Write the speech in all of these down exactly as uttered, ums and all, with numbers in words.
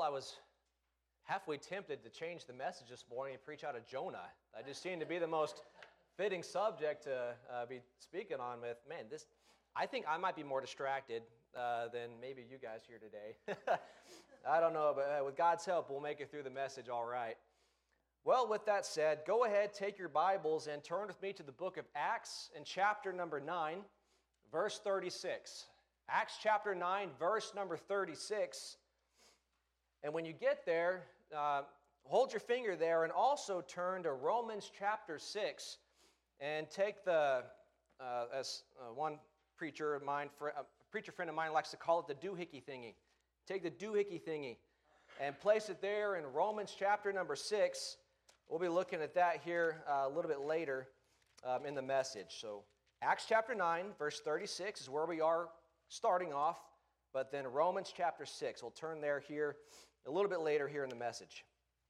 Well, I was halfway tempted to change the message this morning and preach out of Jonah. That just seemed to be the most fitting subject to uh, be speaking on with. Man, this, I think I might be more distracted uh, than maybe you guys here today. I don't know, but uh, with God's help, we'll make it through the message all right. Well, with that said, go ahead, take your Bibles, and turn with me to the book of Acts in chapter number nine, verse thirty-six. Acts chapter nine, verse number thirty-six. And when you get there, uh, hold your finger there and also turn to Romans chapter six and take the, uh, as uh, one preacher of mine, a preacher friend of mine likes to call it the doohickey thingy. Take the doohickey thingy and place it there in Romans chapter number six. We'll be looking at that here uh, a little bit later um, in the message. So Acts chapter nine, verse thirty-six is where we are starting off, but then Romans chapter six. We'll turn there here a little bit later here in the message.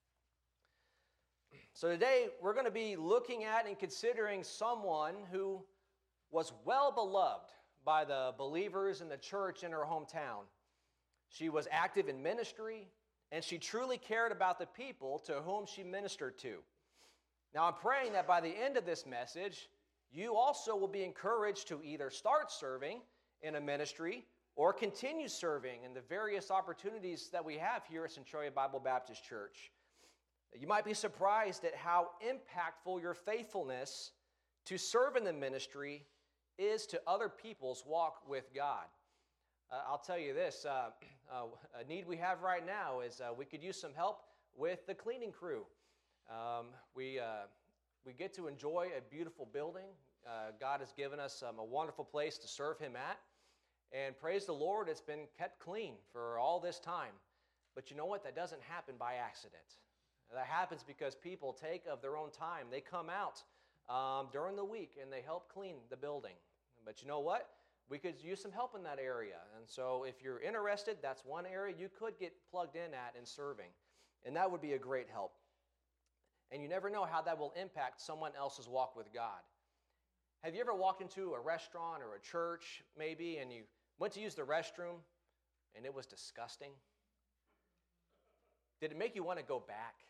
So today we're going to be looking at and considering someone who was well beloved by the believers in the church in her hometown. She was active in ministry, and she truly cared about the people to whom she ministered to. Now I'm praying that by the end of this message, you also will be encouraged to either start serving in a ministry or continue serving in the various opportunities that we have here at Centralia Bible Baptist Church. You might be surprised at how impactful your faithfulness to serve in the ministry is to other people's walk with God. Uh, I'll tell you this, uh, uh, a need we have right now is uh, we could use some help with the cleaning crew. Um, we, uh, we get to enjoy a beautiful building. Uh, God has given us um, a wonderful place to serve Him at. And praise the Lord, it's been kept clean for all this time. But you know what? That doesn't happen by accident. That happens because people take of their own time. They come out um, during the week and they help clean the building. But you know what? We could use some help in that area. And so if you're interested, that's one area you could get plugged in at in serving. And that would be a great help. And you never know how that will impact someone else's walk with God. Have you ever walked into a restaurant or a church maybe and you went to use the restroom and it was disgusting? Did it make you want to go back?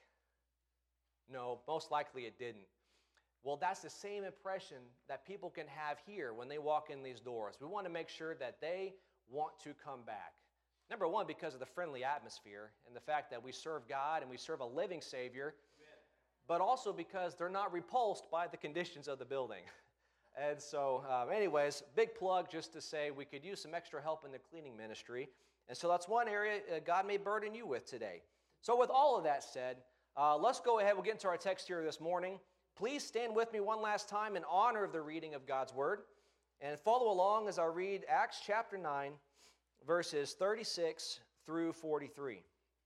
No, most likely it didn't. Well, that's the same impression that people can have here when they walk in these doors. We want to make sure that they want to come back. Number one, because of the friendly atmosphere and the fact that we serve God and we serve a living Savior, Amen. But also because they're not repulsed by the conditions of the building. And so, um, anyways, big plug just to say we could use some extra help in the cleaning ministry. And so that's one area uh, God may burden you with today. So with all of that said, uh, let's go ahead. We'll get into our text here this morning. Please stand with me one last time in honor of the reading of God's Word. And follow along as I read Acts chapter nine, verses thirty-six through forty-three.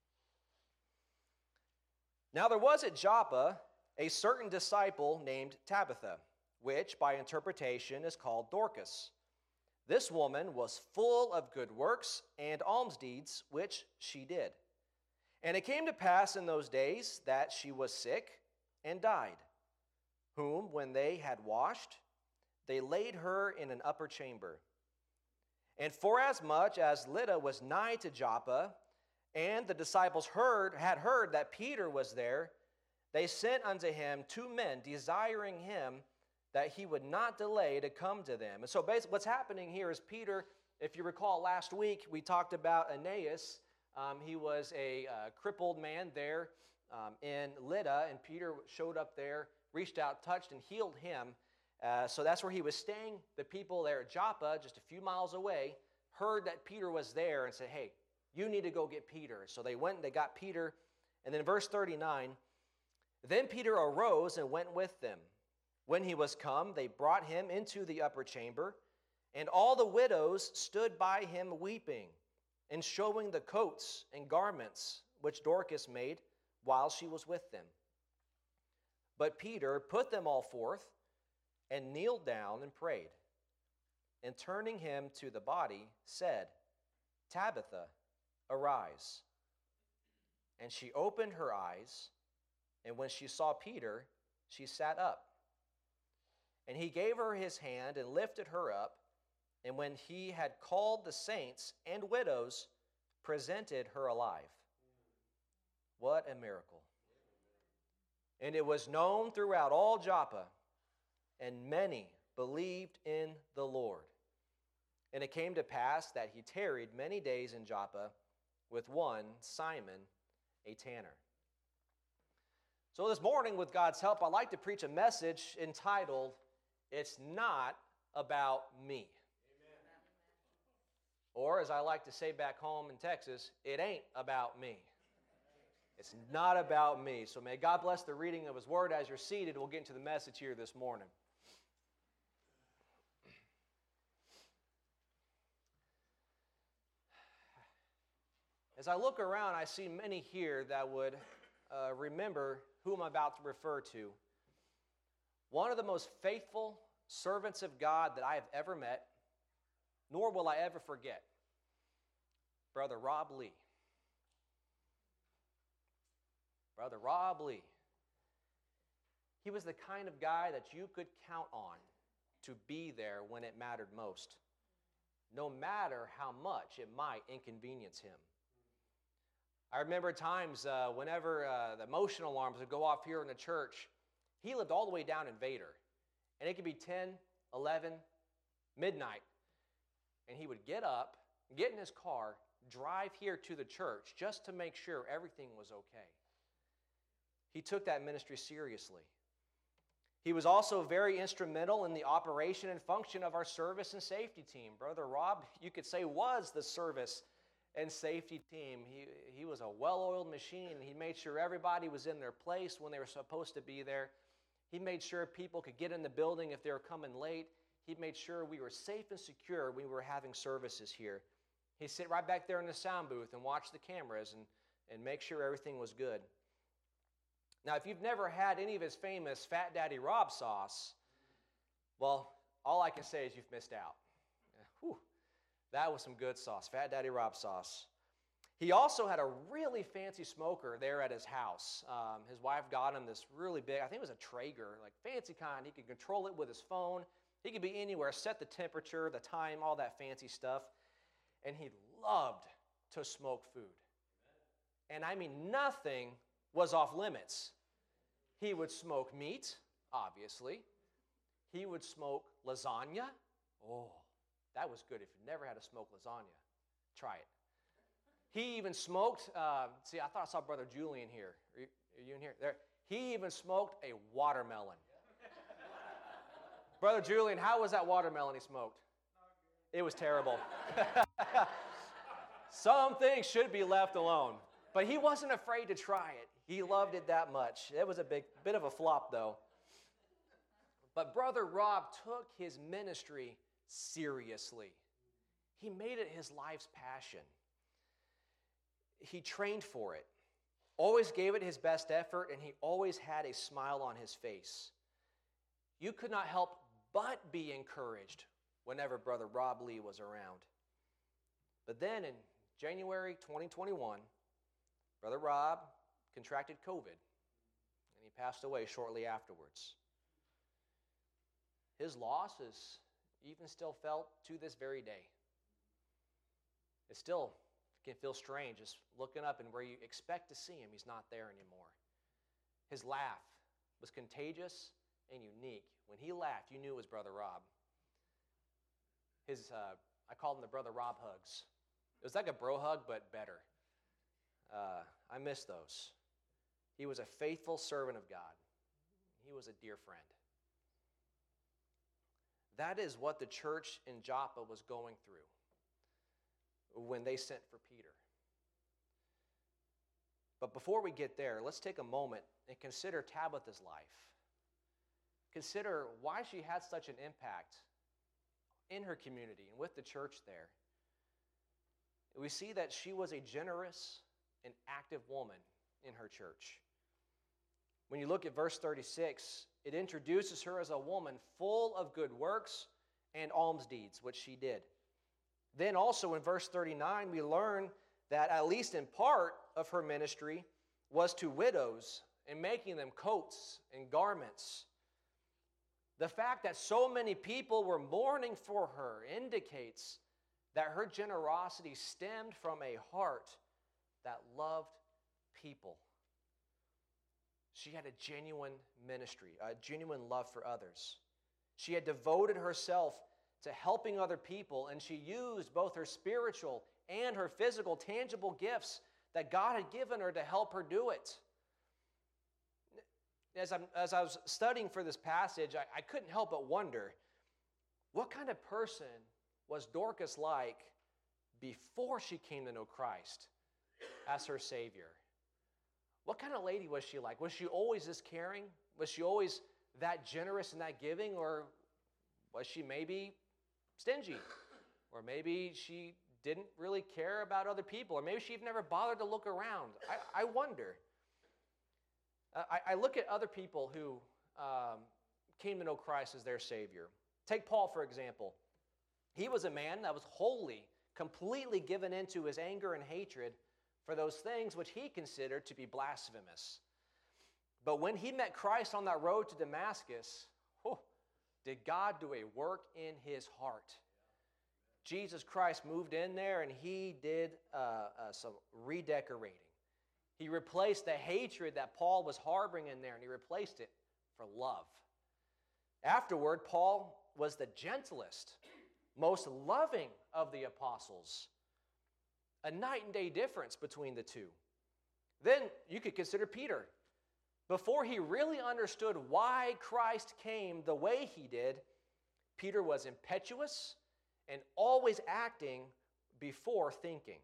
Now there was at Joppa a certain disciple named Tabitha, which by interpretation is called Dorcas. This woman was full of good works and alms deeds, which she did. And it came to pass in those days that she was sick and died, whom, when they had washed, they laid her in an upper chamber. And forasmuch as Lydda was nigh to Joppa, and the disciples heard had heard that Peter was there, they sent unto him two men, desiring him that he would not delay to come to them. And so basically what's happening here is Peter, if you recall last week, we talked about Aeneas. Um, he was a uh, crippled man there um, in Lydda, and Peter showed up there, reached out, touched, and healed him. Uh, so that's where he was staying. The people there at Joppa, just a few miles away, heard that Peter was there and said, hey, you need to go get Peter. So they went and they got Peter. And then verse thirty-nine, then Peter arose and went with them. When he was come, they brought him into the upper chamber, and all the widows stood by him weeping, and showing the coats and garments which Dorcas made while she was with them. But Peter put them all forth, and kneeled down and prayed, and turning him to the body, said, Tabitha, arise. And she opened her eyes, and when she saw Peter, she sat up. And he gave her his hand and lifted her up, and when he had called the saints and widows, presented her alive. What a miracle. And it was known throughout all Joppa, and many believed in the Lord. And it came to pass that he tarried many days in Joppa with one Simon, a tanner. So this morning, with God's help, I'd like to preach a message entitled, It's Not About Me. Amen. Or, as I like to say back home in Texas, it ain't about me. It's not about me. So may God bless the reading of His Word. As you're seated, we'll get into the message here this morning. As I look around, I see many here that would uh, remember who I'm about to refer to. One of the most faithful servants of God that I have ever met, nor will I ever forget, Brother Rob Lee. Brother Rob Lee. He was the kind of guy that you could count on to be there when it mattered most, no matter how much it might inconvenience him. I remember times uh, whenever uh, the motion alarms would go off here in the church, he lived all the way down in Vader. And it could be ten, eleven, midnight. And he would get up, get in his car, drive here to the church just to make sure everything was okay. He took that ministry seriously. He was also very instrumental in the operation and function of our service and safety team. Brother Rob, you could say, was the service and safety team. He, he was a well-oiled machine. He made sure everybody was in their place when they were supposed to be there. He made sure people could get in the building if they were coming late. He made sure we were safe and secure when we were having services here. He'd sit right back there in the sound booth and watch the cameras and, and make sure everything was good. Now, if you've never had any of his famous Fat Daddy Rob sauce, well, all I can say is you've missed out. Whew. That was some good sauce, Fat Daddy Rob sauce. He also had a really fancy smoker there at his house. Um, his wife got him this really big, I think it was a Traeger, like fancy kind. He could control it with his phone. He could be anywhere, set the temperature, the time, all that fancy stuff. And he loved to smoke food. And I mean, nothing was off limits. He would smoke meat, obviously. He would smoke lasagna. Oh, that was good. If you've never had to smoke lasagna, try it. He even smoked, uh, see, I thought I saw Brother Julian here. Are you, are you in here? There. He even smoked a watermelon. Brother Julian, how was that watermelon he smoked? It was terrible. Some things should be left alone. But he wasn't afraid to try it. He loved it that much. It was a big bit of a flop, though. But Brother Rob took his ministry seriously. He made it his life's passion. He trained for it, always gave it his best effort, and he always had a smile on his face. You could not help but be encouraged whenever Brother Rob Lee was around. But then in January twenty twenty-one, Brother Rob contracted COVID, and he passed away shortly afterwards. His loss is even still felt to this very day. It still can feel strange just looking up and where you expect to see him, he's not there anymore. His laugh was contagious and unique. When he laughed, you knew it was Brother Rob. His, uh, I called him the Brother Rob hugs. It was like a bro hug, but better. Uh, I miss those. He was a faithful servant of God. He was a dear friend. That is what the church in Joppa was going through when they sent for Peter. But before we get there, let's take a moment and consider Tabitha's life. Consider why she had such an impact in her community and with the church there. We see that she was a generous and active woman in her church. When you look at verse thirty-six, it introduces her as a woman full of good works and alms deeds, which she did. Then also in verse thirty-nine, we learn that at least in part of her ministry was to widows and making them coats and garments. The fact that so many people were mourning for her indicates that her generosity stemmed from a heart that loved people. She had a genuine ministry, a genuine love for others. She had devoted herself to helping other people, and she used both her spiritual and her physical, tangible gifts that God had given her to help her do it. As, I'm, as I was studying for this passage, I, I couldn't help but wonder, what kind of person was Dorcas like before she came to know Christ as her Savior? What kind of lady was she like? Was she always this caring? Was she always that generous and that giving? Or was she maybe stingy? Or maybe she didn't really care about other people? Or maybe she never bothered to look around? I, I wonder. Uh, I, I look at other people who um, came to know Christ as their Savior. Take Paul, for example. He was a man that was wholly, completely given into his anger and hatred for those things which he considered to be blasphemous. But when he met Christ on that road to Damascus, oh, did God do a work in his heart. Jesus Christ moved in there and he did uh, uh, some redecorating. He replaced the hatred that Paul was harboring in there, and he replaced it for love. Afterward, Paul was the gentlest, most loving of the apostles. A night and day difference between the two. Then you could consider Peter. Before he really understood why Christ came the way he did, Peter was impetuous and always acting before thinking.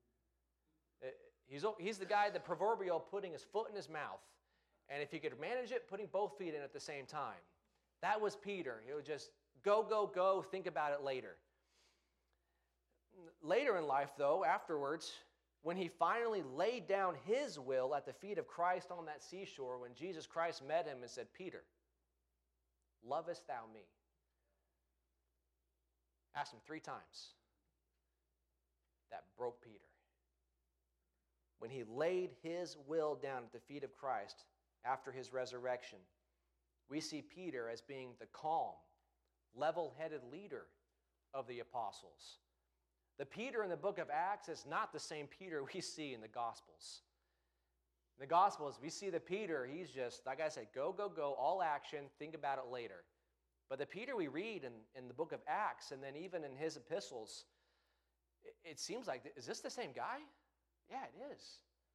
He's, he's the guy, the proverbial, putting his foot in his mouth. And if he could manage it, putting both feet in at the same time. That was Peter. He would just go, go, go, think about it later. Later in life, though, afterwards, when he finally laid down his will at the feet of Christ on that seashore, when Jesus Christ met him and said, Peter, lovest thou me? Asked him three times. That broke Peter. When he laid his will down at the feet of Christ after his resurrection, we see Peter as being the calm, level-headed leader of the apostles. The Peter in the book of Acts is not the same Peter we see in the Gospels. In the Gospels, we see the Peter, he's just, like I said, go, go, go, all action, think about it later. But the Peter we read in, in the book of Acts, and then even in his epistles, it, it seems like, is this the same guy? Yeah, it is.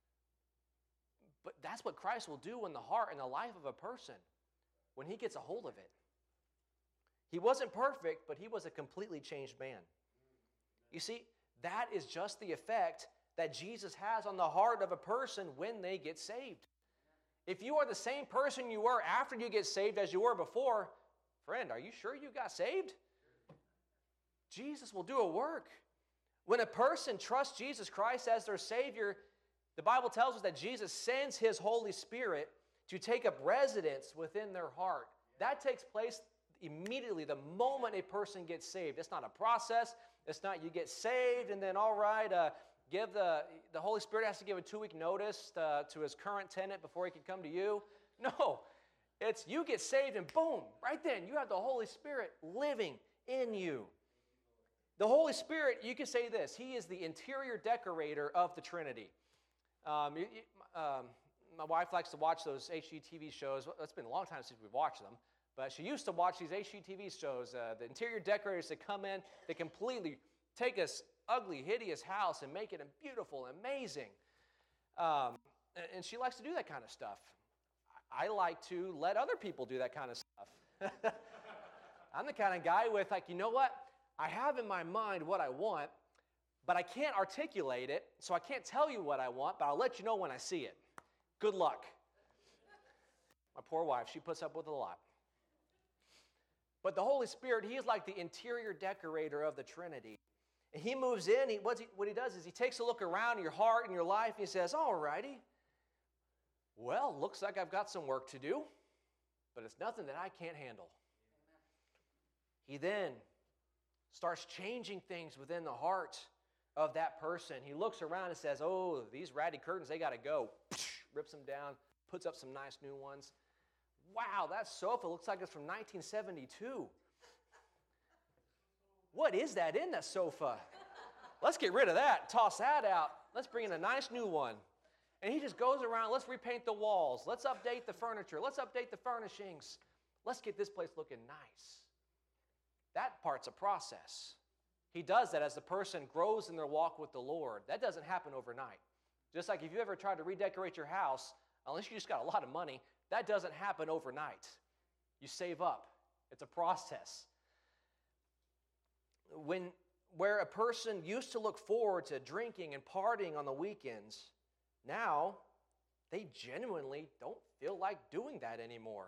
But that's what Christ will do in the heart and the life of a person when he gets a hold of it. He wasn't perfect, but he was a completely changed man. You see, that is just the effect that Jesus has on the heart of a person when they get saved. If you are the same person you were after you get saved as you were before, friend, are you sure you got saved? Jesus will do a work. When a person trusts Jesus Christ as their Savior, the Bible tells us that Jesus sends His Holy Spirit to take up residence within their heart. That takes place immediately the moment a person gets saved. It's not a process. It's not you get saved and then, all right, uh, give the, the Holy Spirit has to give a two-week notice uh, to his current tenant before he can come to you. No, it's you get saved and boom, right then you have the Holy Spirit living in you. The Holy Spirit, you can say this, He is the interior decorator of the Trinity. Um, you, you, um, my wife likes to watch those H G T V shows. It's been a long time since we've watched them. But she used to watch these H G T V shows, uh, the interior decorators that come in, they completely take this ugly, hideous house and make it beautiful and amazing. Um, and, and she likes to do that kind of stuff. I like to let other people do that kind of stuff. I'm the kind of guy with like, you know what? I have in my mind what I want, but I can't articulate it, so I can't tell you what I want, but I'll let you know when I see it. Good luck. My poor wife, she puts up with a lot. But the Holy Spirit, He is like the interior decorator of the Trinity. And He moves in, he, what, he, what He does is He takes a look around your heart and your life, and He says, all righty, well, looks like I've got some work to do, but it's nothing that I can't handle. He then starts changing things within the heart of that person. He looks around and says, oh, these ratty curtains, they got to go. Rips them down, puts up some nice new ones. Wow, that sofa looks like it's from nineteen seventy-two. What is that in that sofa? Let's get rid of that, toss that out. Let's bring in a nice new one. And he just goes around, let's repaint the walls, let's update the furniture, let's update the furnishings, let's get this place looking nice. That part's a process. He does that as the person grows in their walk with the Lord. That doesn't happen overnight. Just like if you ever tried to redecorate your house, unless you just got a lot of money, that doesn't happen overnight. You save up. It's a process. When, where a person used to look forward to drinking and partying on the weekends, now they genuinely don't feel like doing that anymore.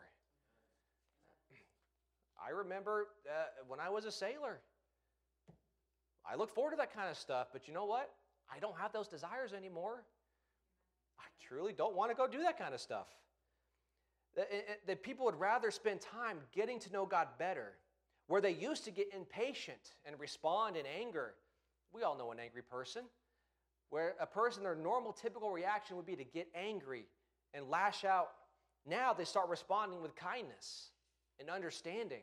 I remember uh, when I was a sailor, I look forward to that kind of stuff, but you know what? I don't have those desires anymore. I truly don't want to go do that kind of stuff. That people would rather spend time getting to know God better. Where they used to get impatient and respond in anger. We all know an angry person. Where a person, their normal, typical reaction would be to get angry and lash out. Now they start responding with kindness and understanding.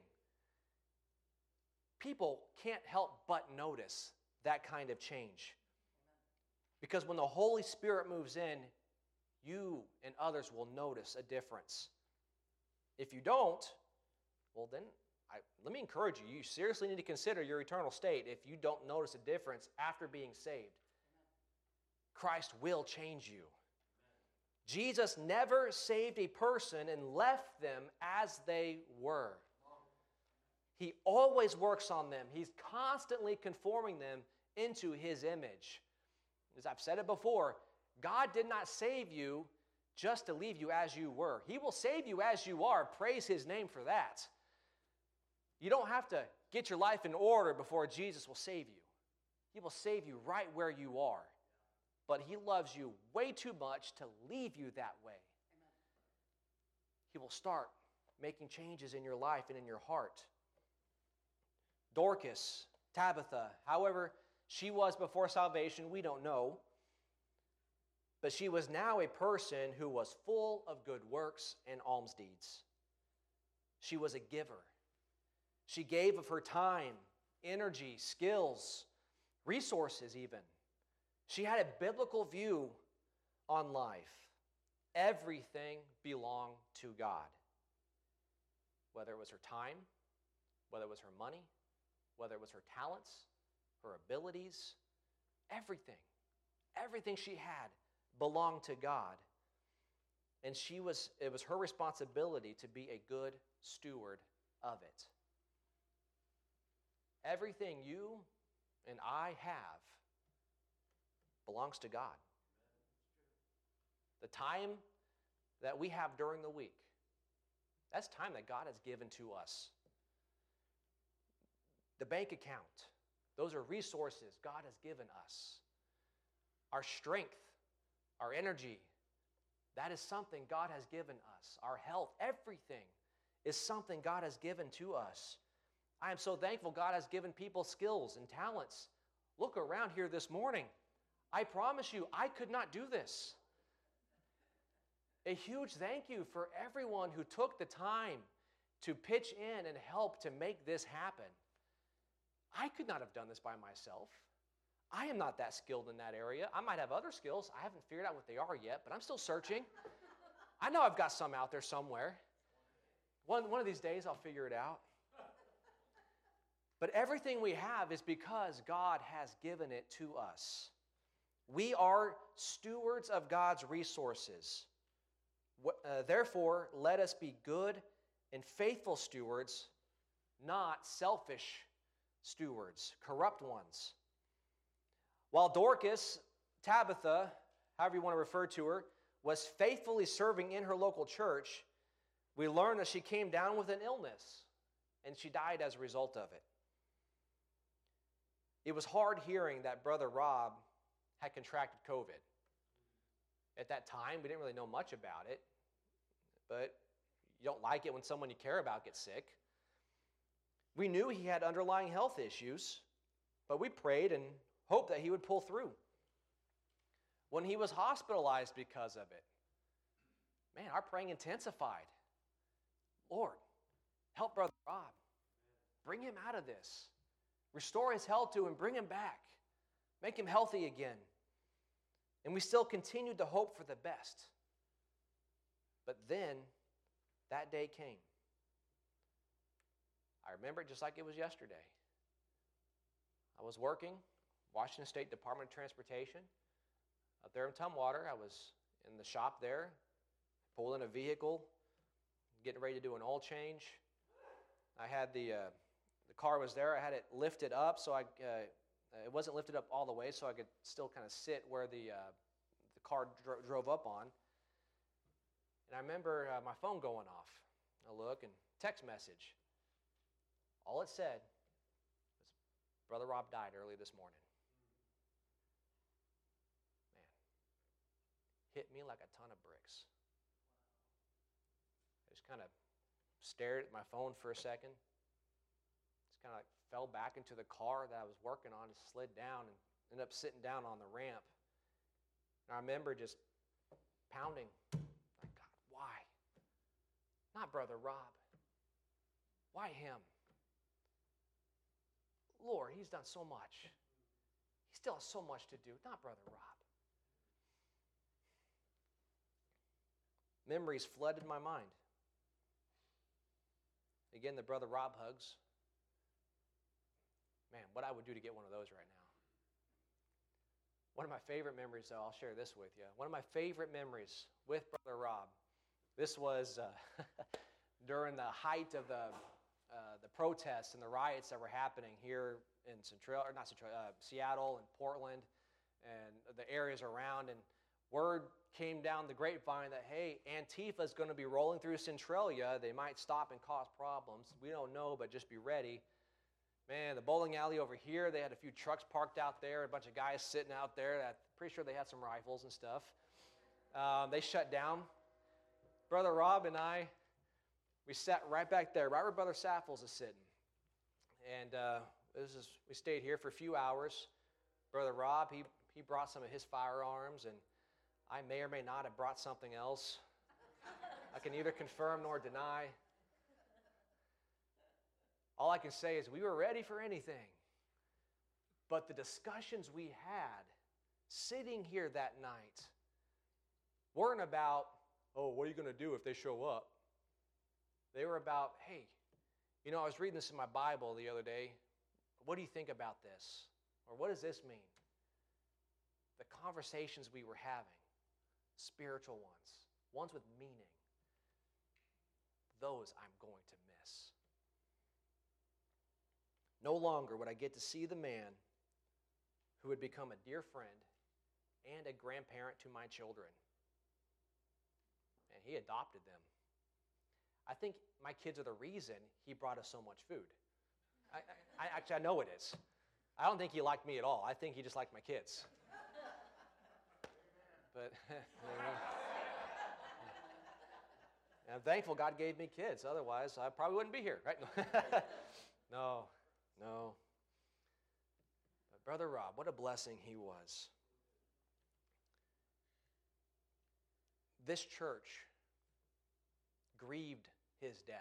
People can't help but notice that kind of change. Because when the Holy Spirit moves in, you and others will notice a difference. If you don't, well then, I, let me encourage you, you seriously need to consider your eternal state if you don't notice a difference after being saved. Christ will change you. Jesus never saved a person and left them as they were. He always works on them. He's constantly conforming them into His image. As I've said it before, God did not save you just to leave you as you were. He will save you as you are. Praise His name for that. You don't have to get your life in order before Jesus will save you. He will save you right where you are. But He loves you way too much to leave you that way. He will start making changes in your life and in your heart. Dorcas, Tabitha, however she was before salvation, we don't know. But she was now a person who was full of good works and alms deeds. She was a giver. She gave of her time, energy, skills, resources even. She had a biblical view on life. Everything belonged to God. Whether it was her time, whether it was her money, whether it was her talents, her abilities, everything, everything she had belonged to God. And she was, it was her responsibility to be a good steward of it. Everything you and I have belongs to God. The time that we have during the week, that's time that God has given to us. The bank account, those are resources God has given us. Our strength, our energy, that is something God has given us. Our health, everything is something God has given to us. I am so thankful God has given people skills and talents. Look around here this morning. I promise you, I could not do this. A huge thank you for everyone who took the time to pitch in and help to make this happen. I could not have done this by myself. I am not that skilled in that area. I might have other skills. I haven't figured out what they are yet, but I'm still searching. I know I've got some out there somewhere. One, one of these days I'll figure it out. But everything we have is because God has given it to us. We are stewards of God's resources. Uh, therefore, let us be good and faithful stewards, not selfish stewards, corrupt ones. While Dorcas, Tabitha, however you want to refer to her, was faithfully serving in her local church, we learn that she came down with an illness, and she died as a result of it. It was hard hearing that Brother Rob had contracted COVID. At that time, we didn't really know much about it, but you don't like it when someone you care about gets sick. We knew he had underlying health issues, but we prayed and hoped that he would pull through. When he was hospitalized because of it, man, our praying intensified. Lord, help Brother Rob. Bring him out of this. Restore his health to him. Bring him back. Make him healthy again. And we still continued to hope for the best. But then, that day came. I remember it just like it was yesterday. I was working, Washington State Department of Transportation, up there in Tumwater. I was in the shop there, pulling a vehicle, getting ready to do an oil change. I had the uh, the car was there. I had it lifted up, so I uh, it wasn't lifted up all the way, so I could still kind of sit where the uh, the car dro- drove up on. And I remember uh, my phone going off. I look and text message. All it said was, "Brother Rob died early this morning." Man, hit me like a ton of bricks. I just kind of stared at my phone for a second. Just kind of like fell back into the car that I was working on, just slid down and ended up sitting down on the ramp. And I remember just pounding, like, God, why? Not Brother Rob. Why him? Lord, he's done so much. He still has so much to do. Not Brother Rob. Memories flooded my mind. Again, the Brother Rob hugs. Man, what I would do to get one of those right now. One of my favorite memories, though, I'll share this with you. One of my favorite memories with Brother Rob. This was uh, during the height of the uh, the protests and the riots that were happening here in Central, or not Central, uh, Seattle and Portland and the areas around. And word came down the grapevine that, hey, Antifa is going to be rolling through Centralia. They might stop and cause problems. We don't know, but just be ready. Man, the bowling alley over here, they had a few trucks parked out there, a bunch of guys sitting out there. That, pretty sure they had some rifles and stuff. Um, they shut down. Brother Rob and I, we sat right back there, right where Brother Saffles is sitting. And uh, this is, we stayed here for a few hours. Brother Rob, he, he brought some of his firearms, and I may or may not have brought something else. I can neither confirm nor deny. All I can say is we were ready for anything. But the discussions we had sitting here that night weren't about, oh, what are you going to do if they show up? They were about, hey, you know, I was reading this in my Bible the other day. What do you think about this? Or what does this mean? The conversations we were having, spiritual ones, ones with meaning, those I'm going to miss. No longer would I get to see the man who would become a dear friend and a grandparent to my children. And he adopted them. I think my kids are the reason he brought us so much food. I, I, I actually, I know it is. I don't think he liked me at all. I think he just liked my kids. But I'm thankful God gave me kids. Otherwise, I probably wouldn't be here, right? No, no. But Brother Rob, what a blessing he was. This church grieved his death.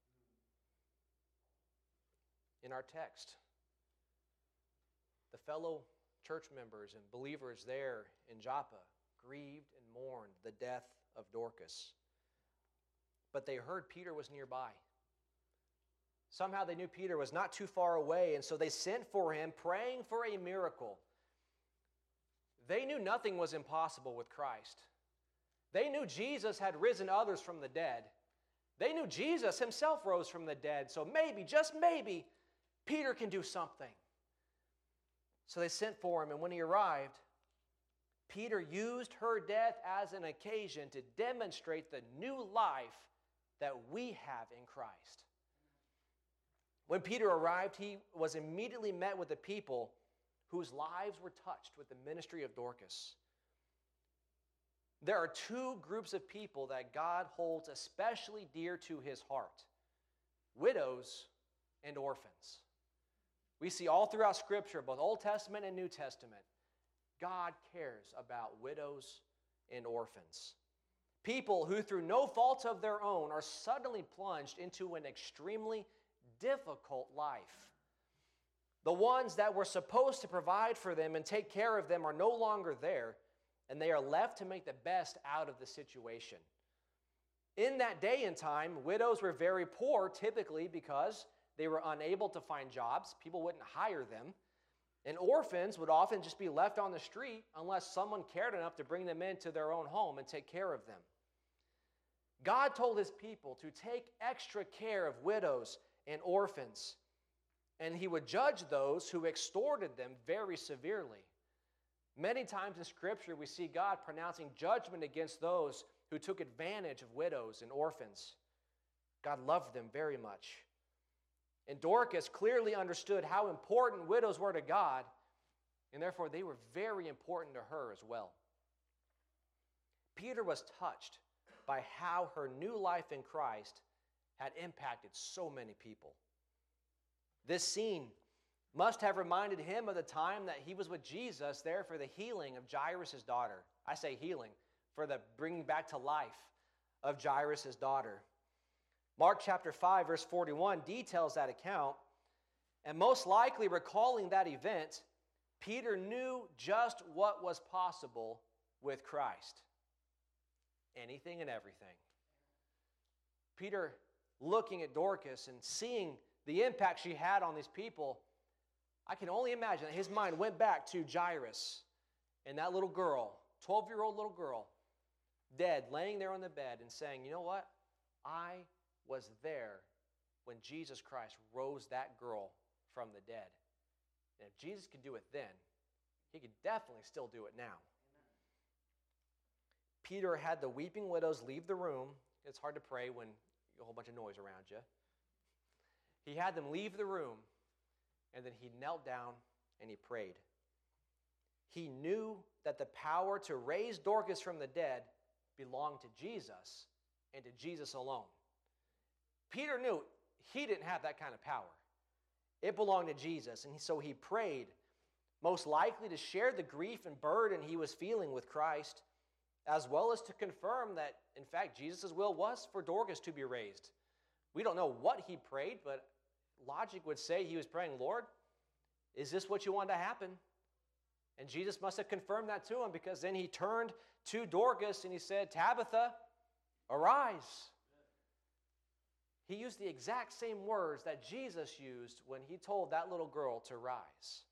In our text, the fellow church members and believers there in Joppa grieved and mourned the death of Dorcas. But they heard Peter was nearby. Somehow they knew Peter was not too far away, and so they sent for him, praying for a miracle. They knew nothing was impossible with Christ. They knew Jesus had risen others from the dead. They knew Jesus himself rose from the dead, so maybe, just maybe, Peter can do something. So they sent for him, and when he arrived, Peter used her death as an occasion to demonstrate the new life that we have in Christ. When Peter arrived, he was immediately met with the people whose lives were touched with the ministry of Dorcas. There are two groups of people that God holds especially dear to his heart: widows and orphans. We see all throughout Scripture, both Old Testament and New Testament, God cares about widows and orphans. People who, through no fault of their own, are suddenly plunged into an extremely difficult life. The ones that were supposed to provide for them and take care of them are no longer there, and they are left to make the best out of the situation. In that day and time, widows were very poor, typically because they were unable to find jobs. People wouldn't hire them. And orphans would often just be left on the street unless someone cared enough to bring them into their own home and take care of them. God told his people to take extra care of widows and orphans, and he would judge those who extorted them very severely. Many times in Scripture, we see God pronouncing judgment against those who took advantage of widows and orphans. God loved them very much. And Dorcas clearly understood how important widows were to God, and therefore they were very important to her as well. Peter was touched by how her new life in Christ had impacted so many people. This scene must have reminded him of the time that he was with Jesus there for the healing of Jairus' daughter. I say healing, for the bringing back to life of Jairus' daughter. Mark chapter five, verse forty-one details that account, and most likely recalling that event, Peter knew just what was possible with Christ. Anything and everything. Peter, looking at Dorcas and seeing the impact she had on these people, I can only imagine that his mind went back to Jairus and that little girl, twelve-year-old little girl, dead, laying there on the bed and saying, you know what? I was there when Jesus Christ rose that girl from the dead. And if Jesus could do it then, he could definitely still do it now. Amen. Peter had the weeping widows leave the room. It's hard to pray when a whole bunch of noise around you. He had them leave the room, and then he knelt down and he prayed. He knew that the power to raise Dorcas from the dead belonged to Jesus and to Jesus alone. Peter knew he didn't have that kind of power. It belonged to Jesus, and so he prayed, most likely to share the grief and burden he was feeling with Christ, as well as to confirm that, in fact, Jesus' will was for Dorcas to be raised. We don't know what he prayed, but logic would say he was praying, Lord, is this what you want to happen? And Jesus must have confirmed that to him, because then he turned to Dorcas and he said, Tabitha, arise. He used the exact same words that Jesus used when he told that little girl to rise.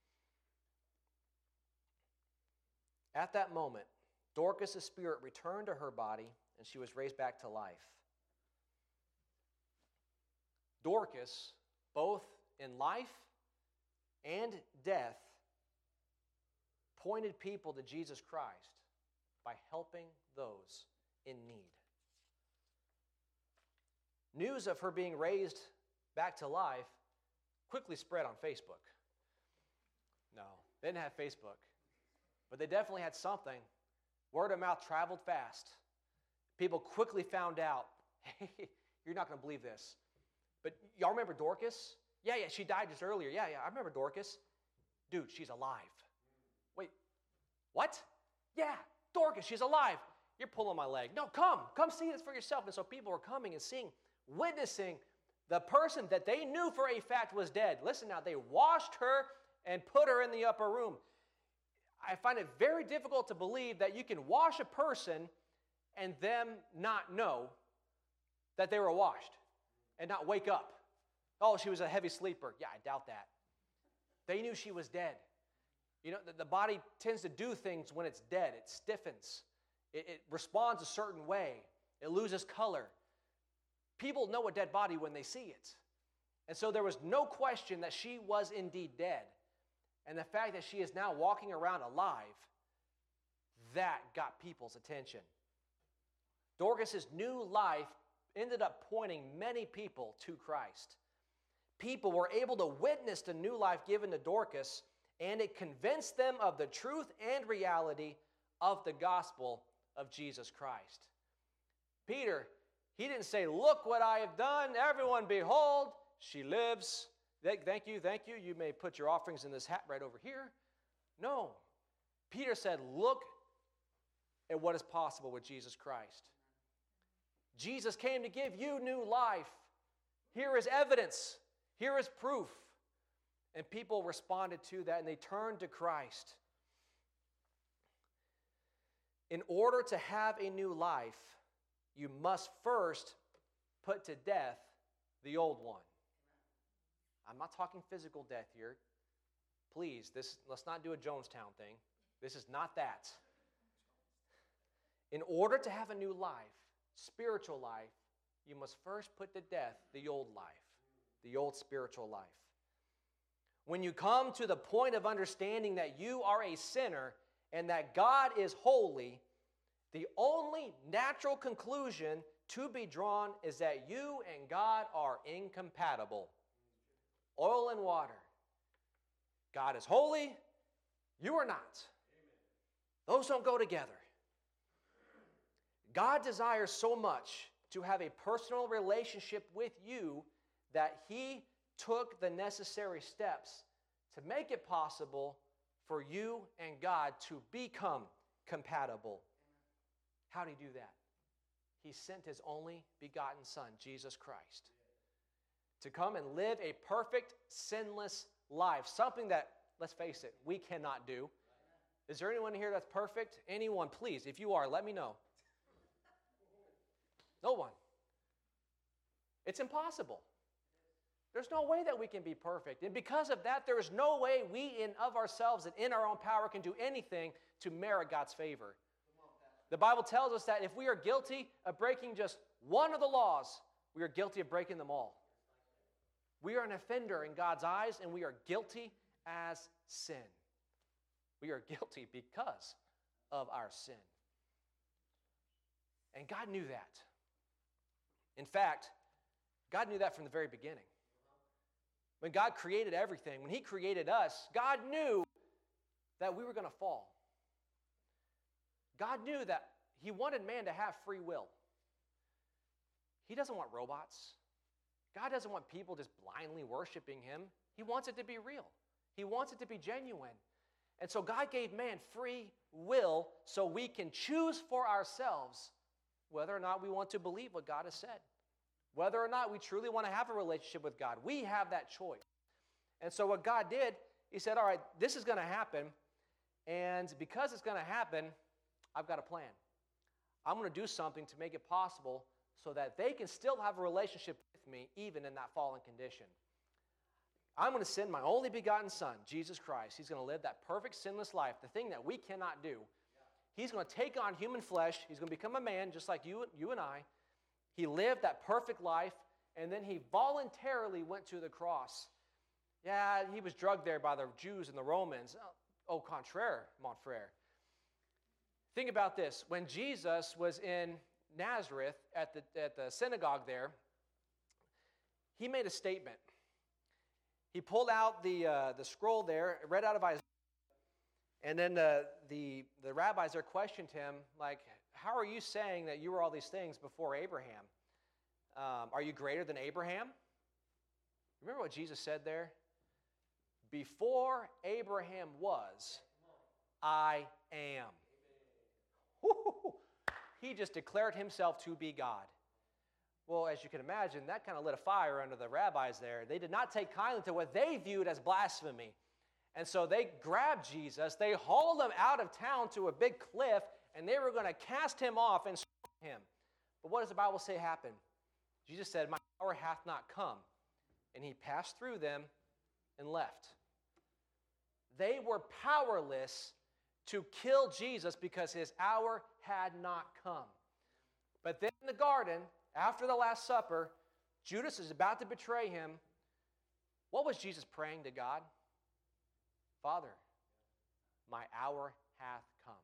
At that moment, Dorcas' spirit returned to her body and she was raised back to life. Dorcas, both in life and death, pointed people to Jesus Christ by helping those in need. News of her being raised back to life quickly spread on Facebook. No, they didn't have Facebook, but they definitely had something. Word of mouth traveled fast. People quickly found out, hey, you're not going to believe this, but y'all remember Dorcas? Yeah, yeah, she died just earlier. Yeah, yeah, I remember Dorcas. Dude, she's alive. Wait, what? Yeah, Dorcas, she's alive. You're pulling my leg. No, come, come see this for yourself. And so people were coming and seeing, witnessing the person that they knew for a fact was dead. Listen now, they washed her and put her in the upper room. I find it very difficult to believe that you can wash a person and them not know that they were washed and not wake up. Oh, she was a heavy sleeper. Yeah, I doubt that. They knew she was dead. You know, the, the body tends to do things when it's dead. It stiffens. It, it responds a certain way. It loses color. People know a dead body when they see it. And so there was no question that she was indeed dead. And the fact that she is now walking around alive, that got people's attention. Dorcas' new life ended up pointing many people to Christ. People were able to witness the new life given to Dorcas, and it convinced them of the truth and reality of the gospel of Jesus Christ. Peter, he didn't say, look what I have done, everyone behold, she lives. Thank you, thank you, you may put your offerings in this hat right over here. No. Peter said, look at what is possible with Jesus Christ. Jesus came to give you new life. Here is evidence. Here is proof. And people responded to that, and they turned to Christ. In order to have a new life, you must first put to death the old one. I'm not talking physical death here. Please, this, let's not do a Jonestown thing. This is not that. In order to have a new life, spiritual life, you must first put to death the old life, the old spiritual life. When you come to the point of understanding that you are a sinner and that God is holy, the only natural conclusion to be drawn is that you and God are incompatible. Oil and water. God is holy, you are not. Those don't go together. God desires so much to have a personal relationship with you that He took the necessary steps to make it possible for you and God to become compatible. How did He do that? He sent His only begotten Son, Jesus Christ, to come and live a perfect, sinless life. Something that, let's face it, we cannot do. Is there anyone here that's perfect? Anyone, please. If you are, let me know. No one. It's impossible. There's no way that we can be perfect. And because of that, there is no way we in of ourselves and in our own power can do anything to merit God's favor. The Bible tells us that if we are guilty of breaking just one of the laws, we are guilty of breaking them all. We are an offender in God's eyes, and we are guilty as sin. We are guilty because of our sin. And God knew that. In fact, God knew that from the very beginning. When God created everything, when He created us, God knew that we were going to fall. God knew that He wanted man to have free will. He doesn't want robots. God doesn't want people just blindly worshiping Him. He wants it to be real. He wants it to be genuine. And so God gave man free will so we can choose for ourselves whether or not we want to believe what God has said. Whether or not we truly want to have a relationship with God. We have that choice. And so what God did, He said, all right, this is going to happen. And because it's going to happen, I've got a plan. I'm going to do something to make it possible so that they can still have a relationship with me even in that fallen condition. I'm going to send my only begotten Son, Jesus Christ. He's going to live that perfect sinless life, the thing that we cannot do. He's going to take on human flesh. He's going to become a man just like you, you and I. He lived that perfect life, and then He voluntarily went to the cross. Yeah, He was drugged there by the Jews and the Romans. Au contraire, mon frère. Think about this. When Jesus was in Nazareth at the, at the synagogue there, He made a statement. He pulled out the, uh, the scroll there, read out of Isaiah, and then the, the, the rabbis there questioned Him, like, how are you saying that you were all these things before Abraham? Um, are you greater than Abraham? Remember what Jesus said there? Before Abraham was, I am. Woo-hoo-hoo. He just declared Himself to be God. Well, as you can imagine, that kind of lit a fire under the rabbis there. They did not take kindly to what they viewed as blasphemy. And so they grabbed Jesus, they hauled Him out of town to a big cliff, and they were going to cast Him off and stone Him. But what does the Bible say happened? Jesus said, my hour hath not come. And He passed through them and left. They were powerless to kill Jesus because His hour had not come. But then in the garden, after the Last Supper, Judas is about to betray Him. What was Jesus praying to God? Father, my hour hath come.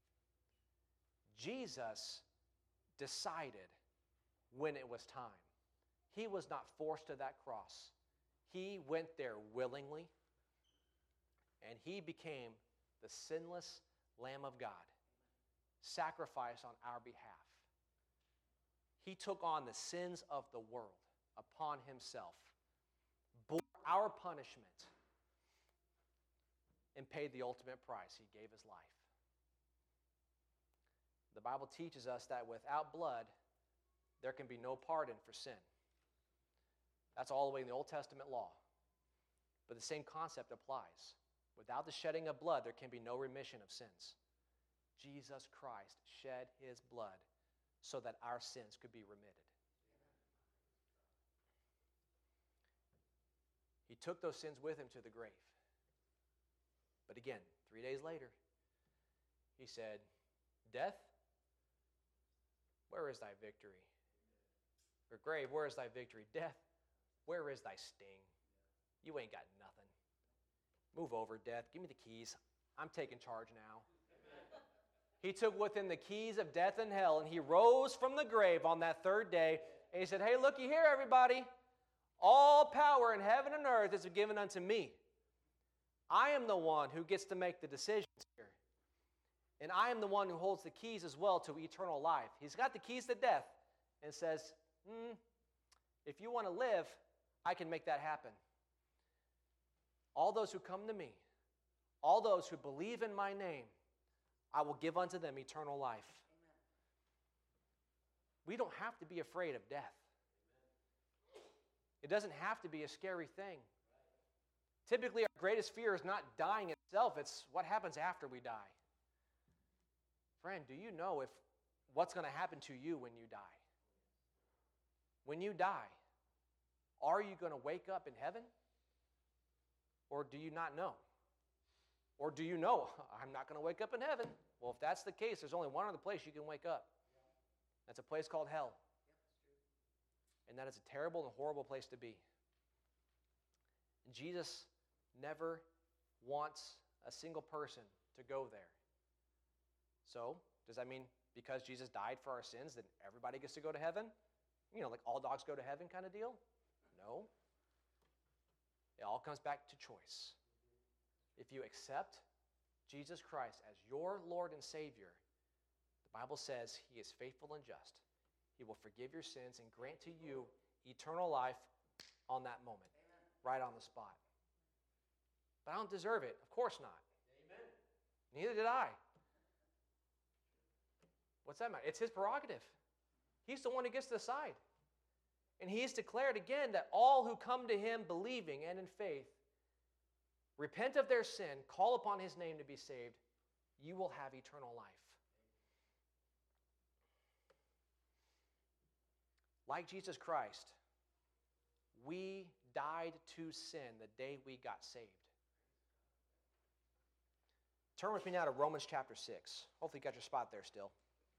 Jesus decided when it was time. He was not forced to that cross. He went there willingly, and He became the sinless Lamb of God, sacrificed on our behalf. He took on the sins of the world upon Himself, bore our punishment, and paid the ultimate price. He gave His life. The Bible teaches us that without blood, there can be no pardon for sin. That's all the way in the Old Testament law. But the same concept applies. Without the shedding of blood, there can be no remission of sins. Jesus Christ shed his blood so that our sins could be remitted. He took those sins with him to the grave. But again, three days later, he said, death, where is thy victory? Or grave, where is thy victory? Death, where is thy sting? You ain't got nothing. Move over, death. Give me the keys. I'm taking charge now. Amen. He took with him the keys of death and hell, and he rose from the grave on that third day, and he said, hey, looky here, everybody. All power in heaven and earth is given unto me. I am the one who gets to make the decisions here. And I am the one who holds the keys as well to eternal life. He's got the keys to death and says, hmm, if you want to live, I can make that happen. All those who come to me, all those who believe in my name, I will give unto them eternal life. Amen. We don't have to be afraid of death. It doesn't have to be a scary thing. Typically, our greatest fear is not dying itself. It's what happens after we die. Friend, do you know if what's going to happen to you when you die? When you die, are you going to wake up in heaven? Or do you not know? Or do you know, I'm not going to wake up in heaven? Well, if that's the case, there's only one other place you can wake up. That's a place called hell. And that is a terrible and horrible place to be. And Jesus never wants a single person to go there. So, does that mean because Jesus died for our sins that everybody gets to go to heaven? You know, like all dogs go to heaven kind of deal? No. It all comes back to choice. If you accept Jesus Christ as your Lord and Savior, the Bible says he is faithful and just. He will forgive your sins and grant to you eternal life on that moment, Amen. Right on the spot. But I don't deserve it. Of course not. Amen. Neither did I. What's that matter? It's his prerogative. He's the one who gets to decide. And he has declared again that all who come to him believing and in faith, repent of their sin, call upon his name to be saved, you will have eternal life. Like Jesus Christ, we died to sin the day we got saved. Turn with me now to Romans chapter six. Hopefully you got your spot there still.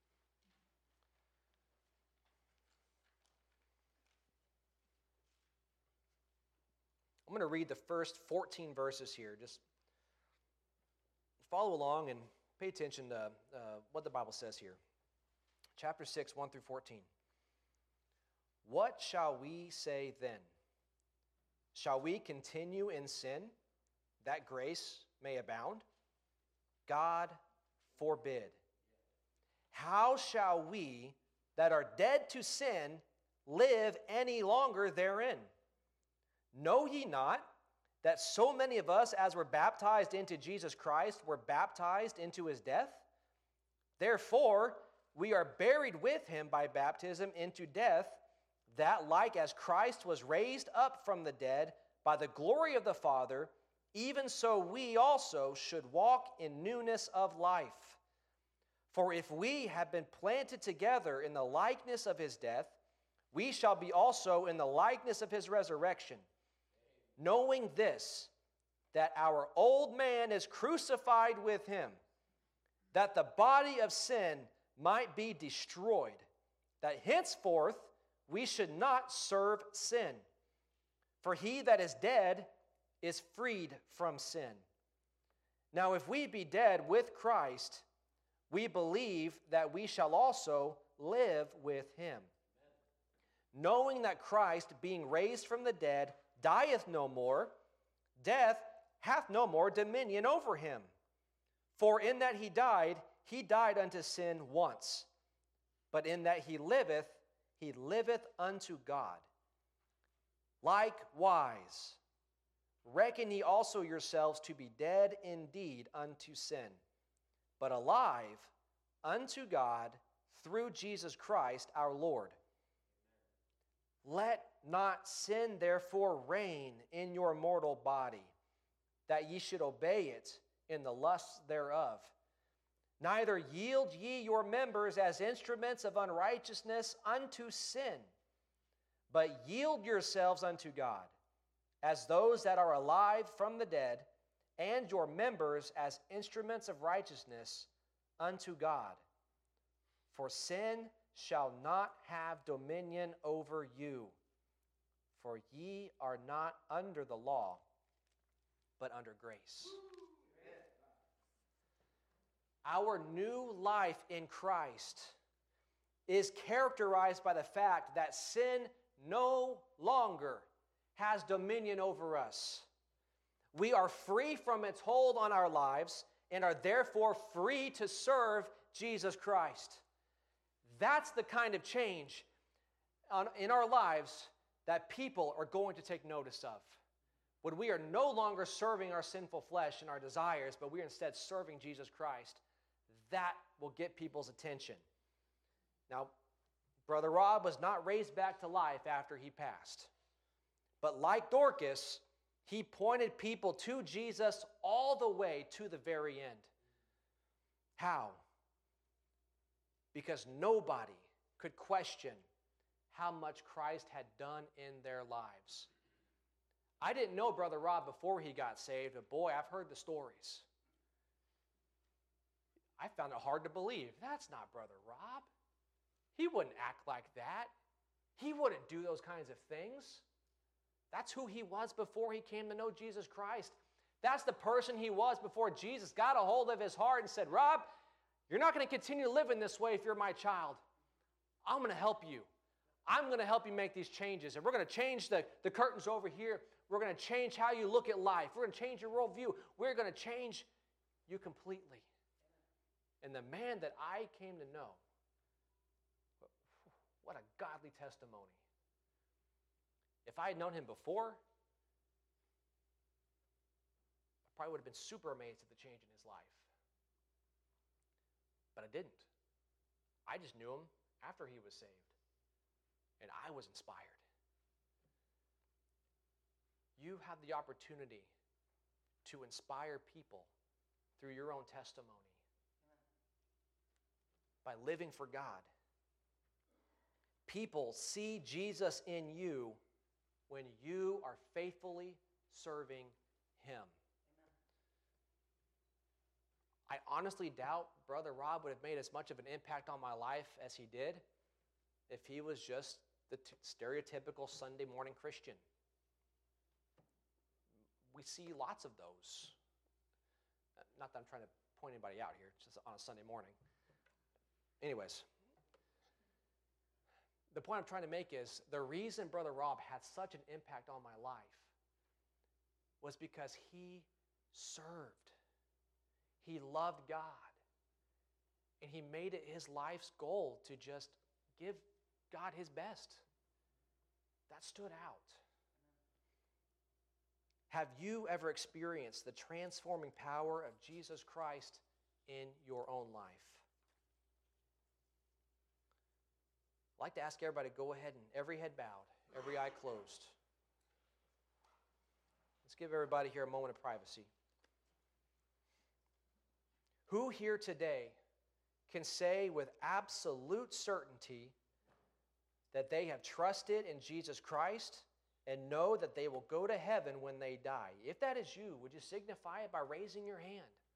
I'm going to read the first fourteen verses here. Just follow along and pay attention to uh, what the Bible says here. Chapter six, one through fourteen. What shall we say then? Shall we continue in sin, that grace may abound? God forbid. How shall we that are dead to sin live any longer therein? Know ye not that so many of us as were baptized into Jesus Christ were baptized into his death? Therefore, we are buried with him by baptism into death, that like as Christ was raised up from the dead by the glory of the Father, even so we also should walk in newness of life. For if we have been planted together in the likeness of his death, we shall be also in the likeness of his resurrection. Knowing this, that our old man is crucified with him, that the body of sin might be destroyed, that henceforth we should not serve sin. For he that is dead is freed from sin. Now if we be dead with Christ, we believe that we shall also live with him. Knowing that Christ, being raised from the dead, dieth no more, death hath no more dominion over him. For in that he died, he died unto sin once. But in that he liveth, he liveth unto God. Likewise, reckon ye also yourselves to be dead indeed unto sin, but alive unto God through Jesus Christ our Lord. Let not sin therefore reign in your mortal body, that ye should obey it in the lusts thereof. Neither yield ye your members as instruments of unrighteousness unto sin, but yield yourselves unto God, as those that are alive from the dead, and your members as instruments of righteousness unto God. For sin shall not have dominion over you, for ye are not under the law, but under grace. Our new life in Christ is characterized by the fact that sin no longer has dominion over us. We are free from its hold on our lives and are therefore free to serve Jesus Christ. That's the kind of change in our lives that people are going to take notice of. When we are no longer serving our sinful flesh and our desires, but we are instead serving Jesus Christ, that will get people's attention. Now, Brother Rob was not raised back to life after he passed. But like Dorcas, he pointed people to Jesus all the way to the very end. How? Because nobody could question how much Christ had done in their lives. I didn't know Brother Rob before he got saved, but boy, I've heard the stories. I found it hard to believe. That's not Brother Rob. He wouldn't act like that. He wouldn't do those kinds of things. That's who he was before he came to know Jesus Christ. That's the person he was before Jesus got a hold of his heart and said, Rob, you're not going to continue living this way if you're my child. I'm going to help you. I'm going to help you make these changes. And we're going to change the, the curtains over here. We're going to change how you look at life. We're going to change your worldview. We're going to change you completely. And the man that I came to know, what a godly testimony. If I had known him before, I probably would have been super amazed at the change in his life. But I didn't. I just knew him after he was saved. And I was inspired. You have the opportunity to inspire people through your own testimony by living for God. People see Jesus in you when you are faithfully serving Him. I honestly doubt Brother Rob would have made as much of an impact on my life as he did if he was just the t- stereotypical Sunday morning Christian. We see lots of those. Not that I'm trying to point anybody out here, it's just on a Sunday morning. Anyways, the point I'm trying to make is the reason Brother Rob had such an impact on my life was because he served. He loved God. And he made it his life's goal to just give God his best. That stood out. Have you ever experienced the transforming power of Jesus Christ in your own life? I'd like to ask everybody to go ahead and every head bowed, every eye closed. Let's give everybody here a moment of privacy. Who here today can say with absolute certainty that they have trusted in Jesus Christ and know that they will go to heaven when they die? If that is you, would you signify it by raising your hand?